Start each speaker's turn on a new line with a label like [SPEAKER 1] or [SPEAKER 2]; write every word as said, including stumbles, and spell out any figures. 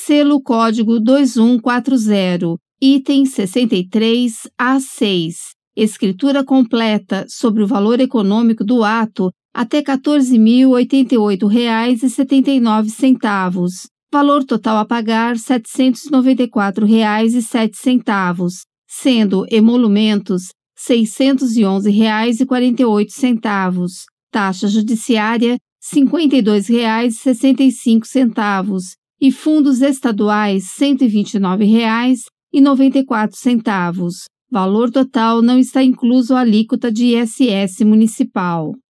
[SPEAKER 1] selo código dois um quatro zero, item sessenta e três A seis, escritura completa sobre o valor econômico do ato até quatorze mil e oitenta e oito reais e setenta e nove centavos. Valor total a pagar setecentos e noventa e quatro reais e sete centavos, sendo emolumentos seiscentos e onze reais e quarenta e oito centavos. Taxa judiciária cinquenta e dois reais e sessenta e cinco centavos e fundos estaduais cento e vinte e nove reais e noventa e quatro centavos. Valor total não está incluso a alíquota de I S S municipal.